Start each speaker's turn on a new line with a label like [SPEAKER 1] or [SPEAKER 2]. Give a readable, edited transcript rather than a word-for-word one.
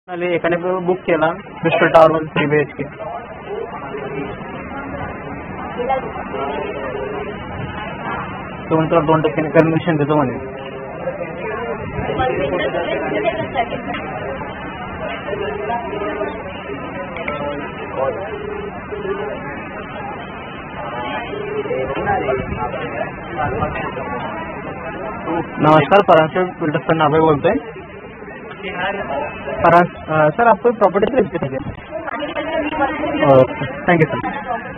[SPEAKER 1] एकाने बुक केला mister tower 3 BHK. तो म्हणतो 2% कन्व्हेन्शन देतो म्हणे. नमस्कार, परांजपे बिल्डर्स नावे बोलतोय. सर आपको प्रॉपर्टी से ओके, थैंक यू सर.